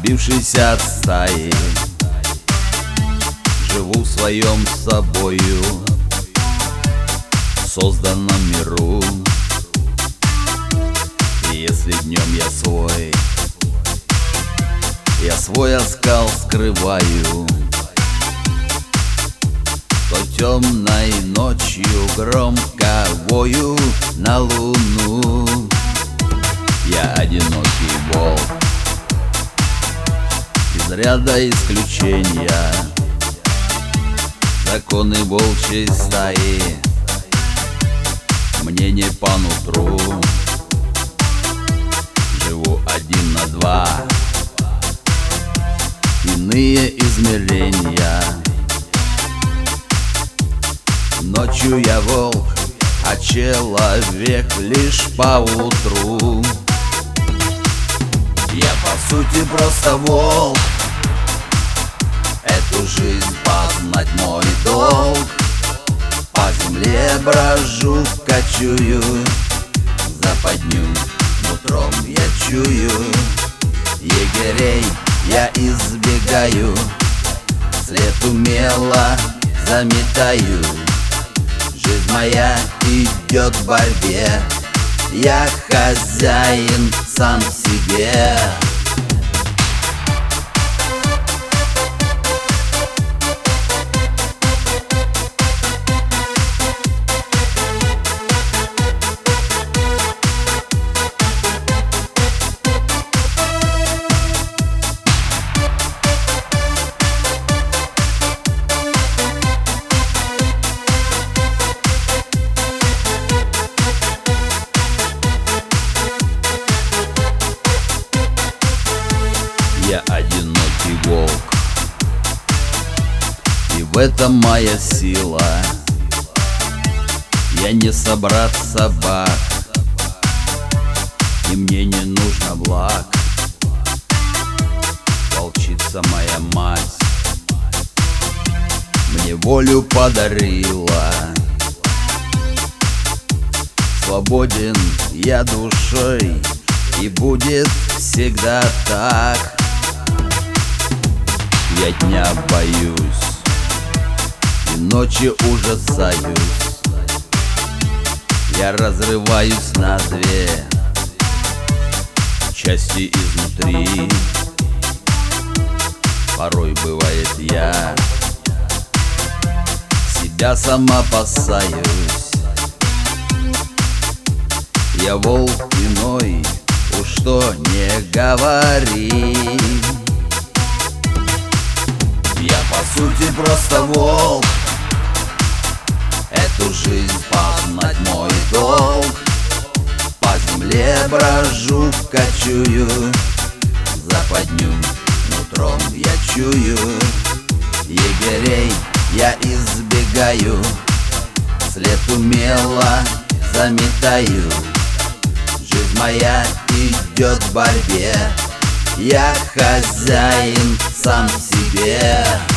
отбившийся от стаи, живу в своем собою созданном миру. И если днем я свой оскал скрываю, то темной ночью громко вою на луну. Я одинокий волк из ряда исключения, законы волчьей стаи мне не по нутру. Живу один на два, иные измерения. Ночью я волк, а человек лишь поутру. Я по сути просто волк, эту жизнь познать мой долг. По земле брожу, кочую, западню нутром я чую. Егерей я избегаю, след умело заметаю. Жизнь моя идет в борьбе, я хозяин сам себе. Я одинокий волк, и в этом моя сила. Я не собрат собак, и мне не нужно благ. Волчица моя мать мне волю подарила. Свободен я душой, и будет всегда так. Я дня боюсь и ночи ужасаюсь. Я разрываюсь на две части изнутри. Порой бывает я себя сам опасаюсь. Я волк иной, уж что не говори. Я по сути просто волк, эту жизнь познать мой долг. По земле брожу, кочую, западню нутром я чую. Егерей я избегаю, след умело заметаю. Жизнь моя идет в борьбе, я хозяин сам себе.